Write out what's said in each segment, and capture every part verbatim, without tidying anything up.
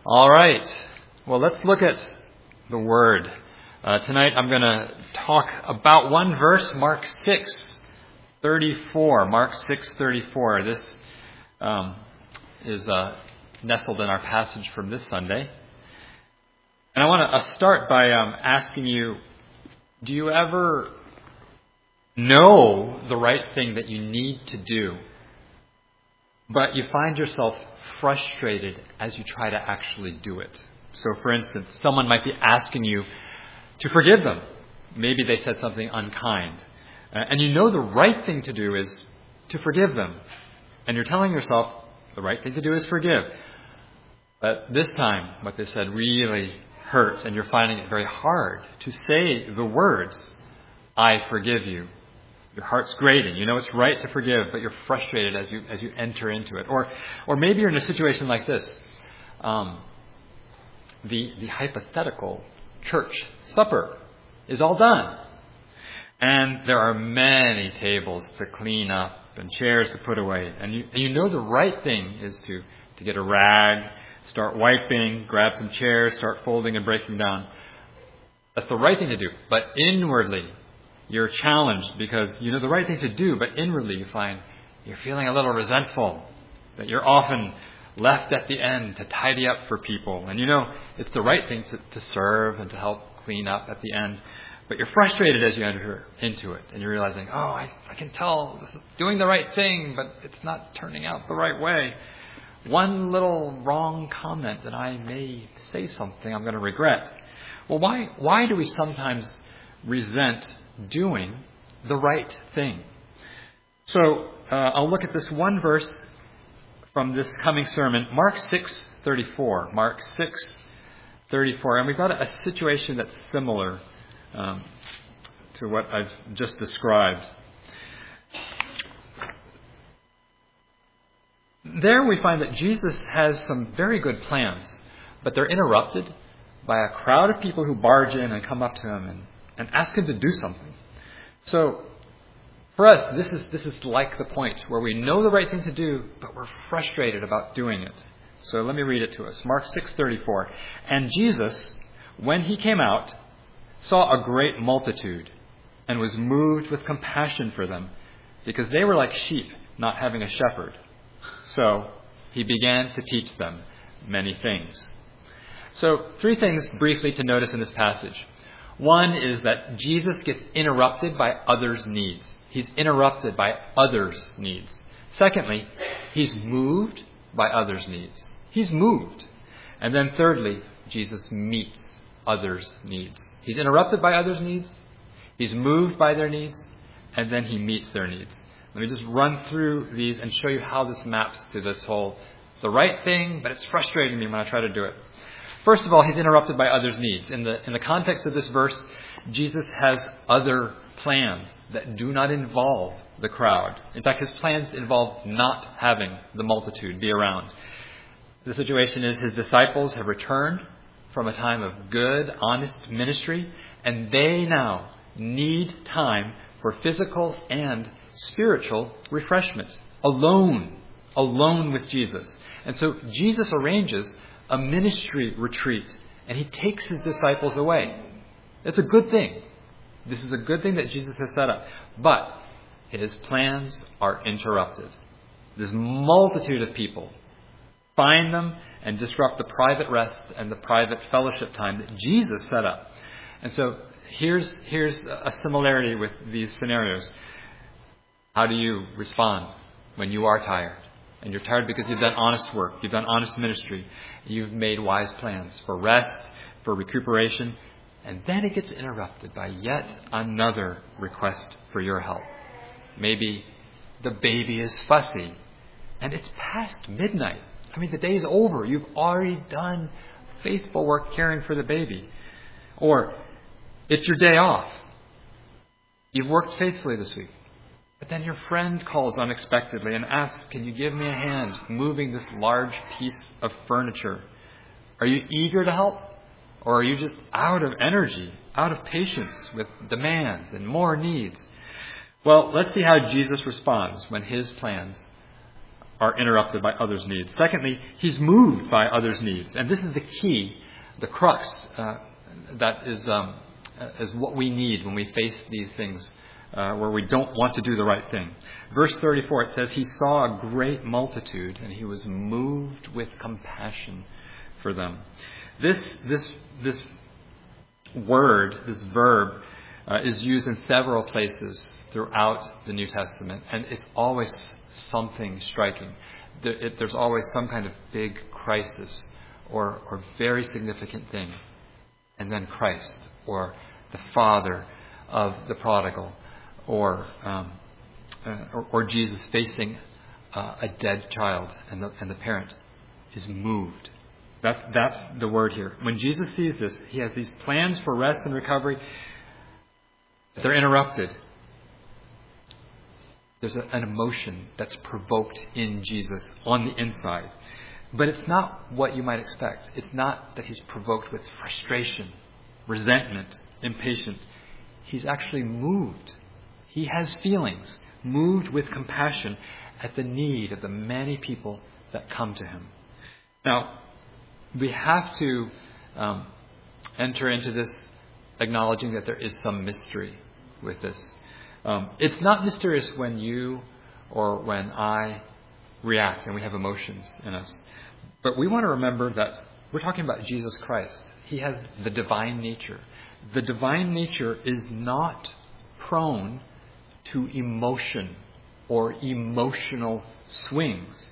All right. Well, let's look at the Word. Uh, tonight I'm going to talk about one verse, Mark six thirty-four. Mark six thirty-four. This um, is uh, nestled in our passage from this Sunday. And I want to uh, start by um, asking you, do you ever know the right thing that you need to do, but you find yourself frustrated as you try to actually do it? So, for instance, someone might be asking you to forgive them. Maybe they said something unkind. Uh, and you know the right thing to do is to forgive them. And you're telling yourself the right thing to do is forgive. But this time, what they said really hurts, and you're finding it very hard to say the words, "I forgive you." Your heart's grating. You know it's right to forgive, but you're frustrated as you as you enter into it. Or or maybe you're in a situation like this. Um, the the hypothetical church supper is all done. And there are many tables to clean up and chairs to put away. And you and you know the right thing is to, to get a rag, start wiping, grab some chairs, start folding and breaking down. That's the right thing to do. But inwardly, you're challenged because you know the right thing to do, but inwardly you find you're feeling a little resentful, that you're often left at the end to tidy up for people. And you know it's the right thing to, to serve and to help clean up at the end, but you're frustrated as you enter into it. And you're realizing, oh, I, I can tell this is doing the right thing, but it's not turning out the right way. One little wrong comment and I may say something I'm going to regret. Well, why why do we sometimes resent doing the right thing? So uh, I'll look at this one verse from this coming sermon, Mark six thirty-four. Mark six thirty-four, and we've got a, a situation that's similar um, to what I've just described. There we find that Jesus has some very good plans, but they're interrupted by a crowd of people who barge in and come up to him and, and ask him to do something. So for us, this is this is like the point where we know the right thing to do, but we're frustrated about doing it. So let me read it to us. Mark six thirty-four. And Jesus, when he came out, saw a great multitude and was moved with compassion for them, because they were like sheep not having a shepherd. So he began to teach them many things. So three things briefly to notice in this passage. One is that Jesus gets interrupted by others' needs. He's interrupted by others' needs. Secondly, he's moved by others' needs. He's moved. And then thirdly, Jesus meets others' needs. He's interrupted by others' needs. He's moved by their needs. And then he meets their needs. Let me just run through these and show you how this maps to this whole, the right thing, but it's frustrating me when I try to do it. First of all, he's interrupted by others' needs. In the in the context of this verse, Jesus has other plans that do not involve the crowd. In fact, his plans involve not having the multitude be around. The situation is his disciples have returned from a time of good, honest ministry, and they now need time for physical and spiritual refreshment. Alone, alone with Jesus. And so Jesus arranges a ministry retreat, and he takes his disciples away. It's a good thing. This is a good thing that Jesus has set up. But his plans are interrupted. This multitude of people find them and disrupt the private rest and the private fellowship time that Jesus set up. And so here's here's a similarity with these scenarios. How do you respond when you are tired? And you're tired because you've done honest work, you've done honest ministry, you've made wise plans for rest, for recuperation, and then it gets interrupted by yet another request for your help. Maybe the baby is fussy, and it's past midnight. I mean, the day's over. You've already done faithful work caring for the baby. Or it's your day off. You've worked faithfully this week. But then your friend calls unexpectedly and asks, can you give me a hand moving this large piece of furniture? Are you eager to help? Or are you just out of energy, out of patience with demands and more needs? Well, let's see how Jesus responds when his plans are interrupted by others' needs. Secondly, he's moved by others' needs. And this is the key, the crux uh, that is, um, is what we need when we face these things uh, where we don't want to do the right thing. Verse thirty-four, it says, he saw a great multitude and he was moved with compassion for them. This, this, this word, this verb, uh, is used in several places throughout the New Testament, and it's always something striking. There, it, there's always some kind of big crisis or, or very significant thing, and then Christ, or the father of the prodigal, or um, uh, or, or Jesus facing uh, a dead child, and the, and the parent is moved. That's, that's the word here. When Jesus sees this, he has these plans for rest and recovery. They're interrupted. There's a, an emotion that's provoked in Jesus on the inside. But it's not what you might expect. It's not that he's provoked with frustration, resentment, impatience. He's actually moved. He has feelings, moved with compassion at the need of the many people that come to him. Now, we have to um, enter into this acknowledging that there is some mystery with this. Um, it's not mysterious when you or when I react and we have emotions in us. But we want to remember that we're talking about Jesus Christ. He has the divine nature. The divine nature is not prone to emotion or emotional swings.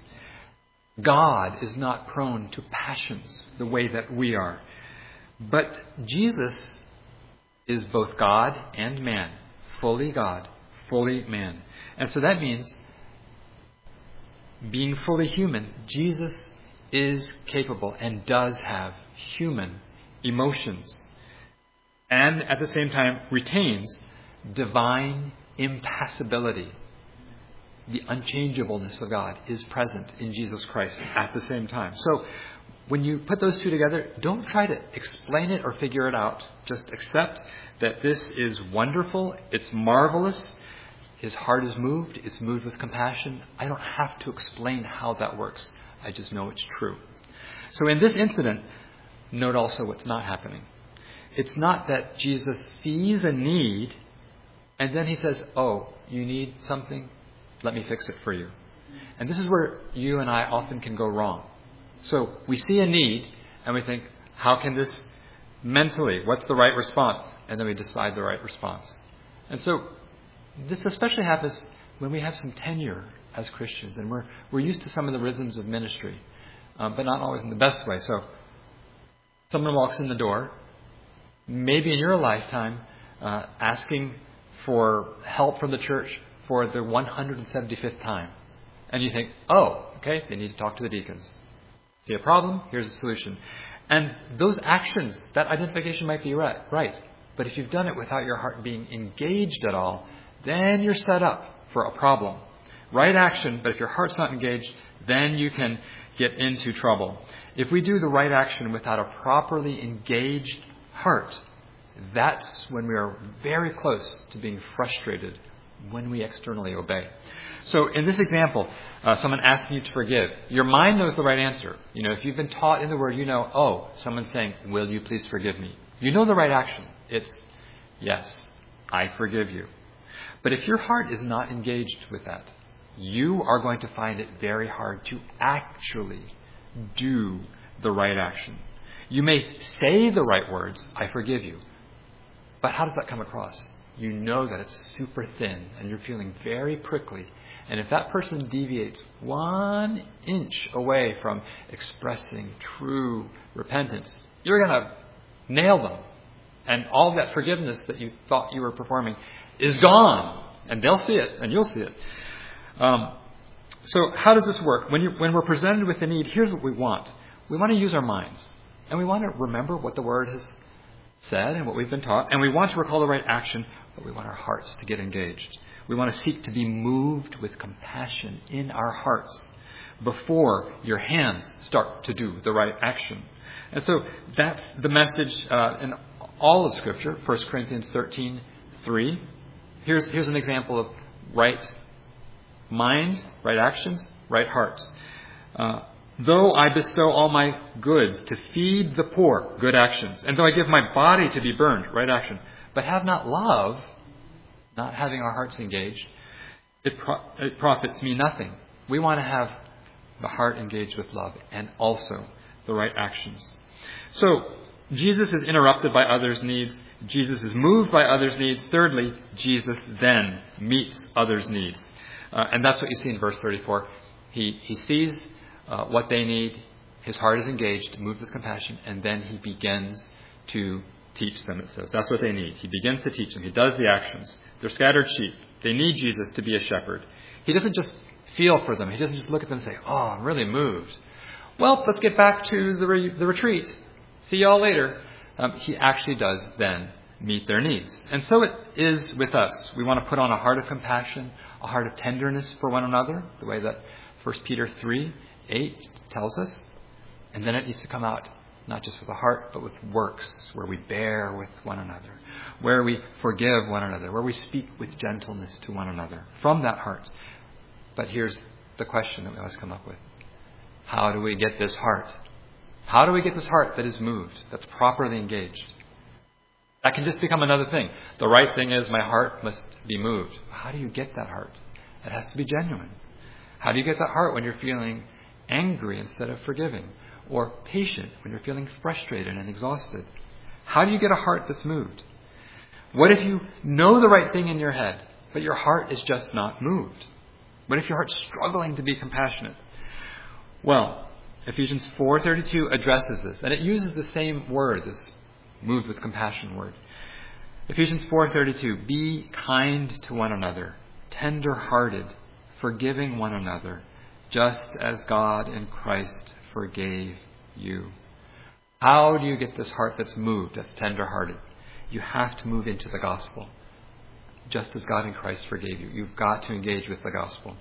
God is not prone to passions the way that we are. But Jesus is both God and man. Fully God, fully man. And so that means, being fully human, Jesus is capable and does have human emotions. And at the same time retains divine impassibility. The unchangeableness of God is present in Jesus Christ at the same time. So when you put those two together, don't try to explain it or figure it out. Just accept that this is wonderful. It's marvelous. His heart is moved. It's moved with compassion. I don't have to explain how that works. I just know it's true. So in this incident, note also what's not happening. It's not that Jesus sees a need and then he says, oh, you need something? Let me fix it for you. And this is where you and I often can go wrong. So we see a need and we think, how can this mentally, what's the right response? And then we decide the right response. And so this especially happens when we have some tenure as Christians and we're we're used to some of the rhythms of ministry, um, but not always in the best way. So someone walks in the door, maybe in your lifetime, uh, asking for help from the church for the one hundred seventy-fifth time. And you think, oh, okay, they need to talk to the deacons. See a problem? Here's a solution. And those actions, that identification might be right, right. But if you've done it without your heart being engaged at all, then you're set up for a problem. Right action, but if your heart's not engaged, then you can get into trouble. If we do the right action without a properly engaged heart, that's when we are very close to being frustrated when we externally obey. So in this example, uh, someone asking you to forgive. Your mind knows the right answer. You know, if you've been taught in the Word, you know, oh, someone's saying, will you please forgive me? You know the right action. It's, yes, I forgive you. But if your heart is not engaged with that, you are going to find it very hard to actually do the right action. You may say the right words, I forgive you. But how does that come across? You know that it's super thin and you're feeling very prickly. And if that person deviates one inch away from expressing true repentance, you're going to nail them. And all that forgiveness that you thought you were performing is gone. And they'll see it and you'll see it. Um, so how does this work? When, you, when we're presented with a need, here's what we want. We want to use our minds. And we want to remember what the Word has said and what we've been taught. And we want to recall the right action, but we want our hearts to get engaged. We want to seek to be moved with compassion in our hearts before your hands start to do the right action. And so that's the message uh, in all of Scripture, First Corinthians thirteen three. Here's, here's an example of right mind, right actions, right hearts. Uh, though I bestow all my goods to feed the poor, good actions. And though I give my body to be burned, right action. But have not love, not having our hearts engaged, it, pro- it profits me nothing. We want to have the heart engaged with love and also the right actions. So, Jesus is interrupted by others' needs. Jesus is moved by others' needs. Thirdly, Jesus then meets others' needs. Uh, and that's what you see in verse thirty-four. He, he sees uh, what they need. His heart is engaged, moved with compassion, and then he begins to teach them, it says. That's what they need. He begins to teach them. He does the actions. They're scattered sheep. They need Jesus to be a shepherd. He doesn't just feel for them. He doesn't just look at them and say, oh, I'm really moved. Well, let's get back to the, re- the retreat. See you all later. Um, he actually does then meet their needs. And so it is with us. We want to put on a heart of compassion, a heart of tenderness for one another, the way that First Peter three eight tells us. And then it needs to come out not just with a heart, but with works, where we bear with one another, where we forgive one another, where we speak with gentleness to one another from that heart. But here's the question that we always come up with. How do we get this heart? How do we get this heart that is moved, that's properly engaged? That can just become another thing. The right thing is my heart must be moved. How do you get that heart? It has to be genuine. How do you get that heart when you're feeling angry instead of forgiving? Or patient when you're feeling frustrated and exhausted? How do you get a heart that's moved? What if you know the right thing in your head, but your heart is just not moved? What if your heart's struggling to be compassionate? Well, Ephesians four thirty-two addresses this, and it uses the same word, this moved with compassion word. Ephesians four thirty-two, be kind to one another, tender-hearted, forgiving one another, just as God in Christ forgave you. How do you get this heart that's moved, that's tender-hearted? You have to move into the gospel. Just as God in Christ forgave you. You've got to engage with the gospel.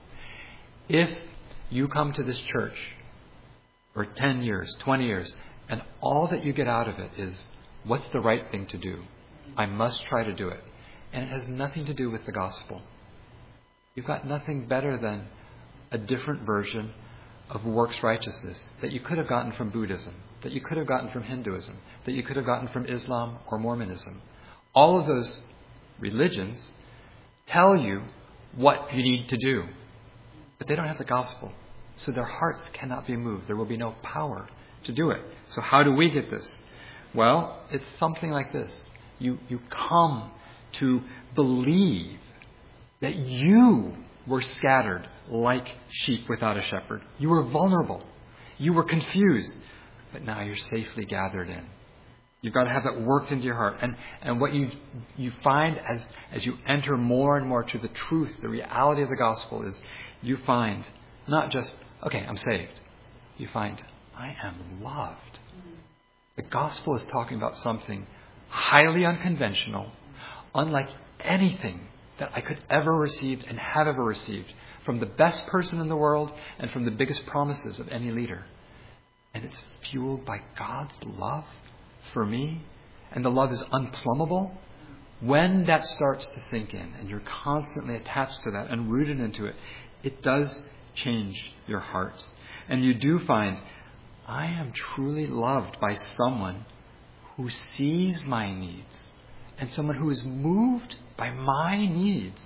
If you come to this church for ten years, twenty years, and all that you get out of it is, what's the right thing to do? I must try to do it. And it has nothing to do with the gospel. You've got nothing better than a different version of works righteousness that you could have gotten from Buddhism, that you could have gotten from Hinduism, that you could have gotten from Islam or Mormonism. All of those religions tell you what you need to do, but they don't have the gospel. So their hearts cannot be moved. There will be no power to do it. So how do we get this? Well, it's something like this. You, you come to believe that you were scattered like sheep without a shepherd. You were vulnerable. You were confused. But now you're safely gathered in. You've got to have that worked into your heart. And and what you you find as, as you enter more and more to the truth, the reality of the gospel is you find not just, okay, I'm saved. You find, I am loved. The gospel is talking about something highly unconventional, unlike anything that I could ever receive and have ever received from the best person in the world and from the biggest promises of any leader. And it's fueled by God's love for me, and the love is unplumbable. When that starts to sink in and you're constantly attached to that and rooted into it, it does change your heart. And you do find, I am truly loved by someone who sees my needs and someone who is moved by my needs.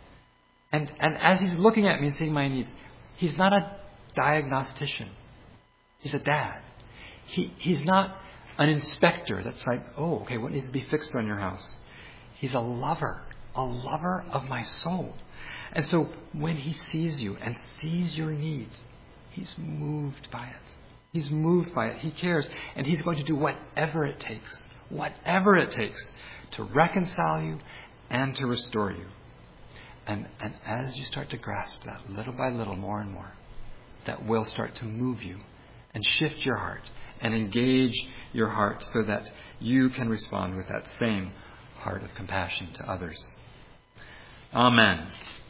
And and as he's looking at me and seeing my needs, he's not a diagnostician. He's a dad. He he's not an inspector that's like, oh, okay, what needs to be fixed on your house? He's a lover, a lover of my soul. And so when he sees you and sees your needs, he's moved by it. He's moved by it. He cares. And he's going to do whatever it takes, whatever it takes to reconcile you and to restore you. And, and as you start to grasp that little by little, more and more, that will start to move you and shift your heart and engage your heart so that you can respond with that same heart of compassion to others. Amen.